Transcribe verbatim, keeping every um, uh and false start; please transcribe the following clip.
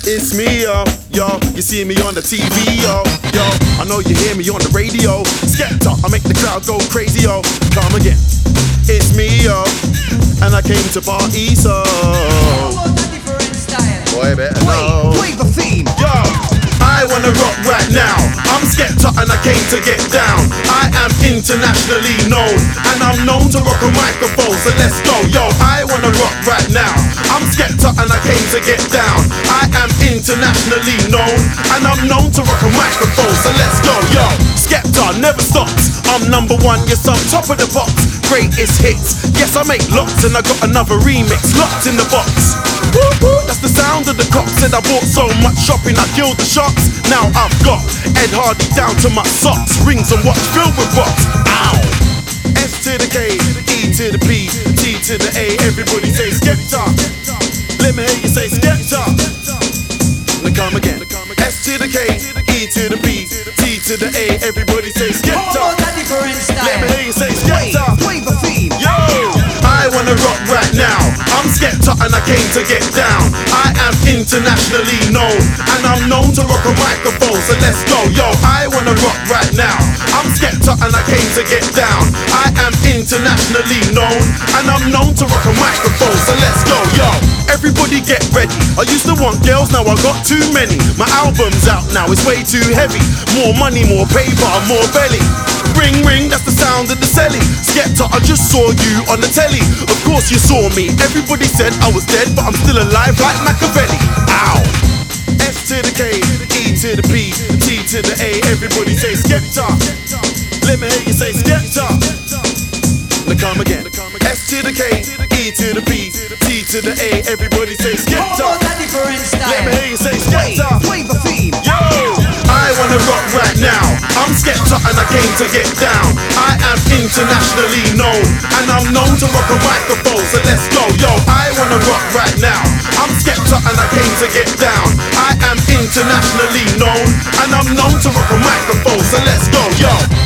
It's me, yo, yo. You see me on the T V, yo, yo. I know you hear me on the radio. Skepta, I make the crowd go crazy, yo. Come again. It's me, yo, and I came to party, so. Boy, better know. Play the theme. Yo, I wanna rock right now. I'm Skepta and I came to get down. I am internationally known, and I'm known to rock a microphone. So let's go, yo. I wanna rock right now. I'm Skepta and I came to get down. I am internationally known, and I'm known to rock a microphone. So let's go, yo. Skepta never stops. I'm number one, yes I'm top of the box. Greatest hits, yes I make lots, and I got another remix locked in the box. Woo woo, that's the sound of the cops. Said I bought so much shopping I killed the shops. Now I've got Ed Hardy down to my socks, rings and watch filled with rocks. Ow! S to the K, E to the P, T to the A. Everybody say Skepta. Let me hear you say Skepta. Now come again. S to the K, E to the P, T to the A. Everybody say Skepta. Let me hear you say Skepta. Play the theme. Yo, I wanna rock right now. I'm Skepta and I came to get down. I am internationally known, and I'm known to rock a microphone. So let's go, yo. I wanna rock right now. I'm Skepta and I came to get down. I am internationally known, and I'm known to rock a microphone. So let's go, yo. Everybody get ready. I used to want girls, now I got too many. My album's out now, it's way too heavy. More money, more paper, more belly. Ring ring, that's the sound of the celly. Skepta, I just saw you on the telly. Of course you saw me. Everybody said I was dead, but I'm still alive like Machiavelli. Ow! S to the K, E to the P, T to the A. Everybody say Skepta. Let me hear you say Skepta. Now come again. S to the K, E to the P, T to the A. Everybody say Skepta. Let me hear you say Skepta. Play the theme. Yo, I wanna rock right now. I'm Skepta and I came to get down. I am internationally known, and I'm known to rock a microphone. So let's go, yo. I wanna rock right now. I'm Skepta and I came to get down. I am internationally known, and I'm known to rock a microphone. So let's go, yo.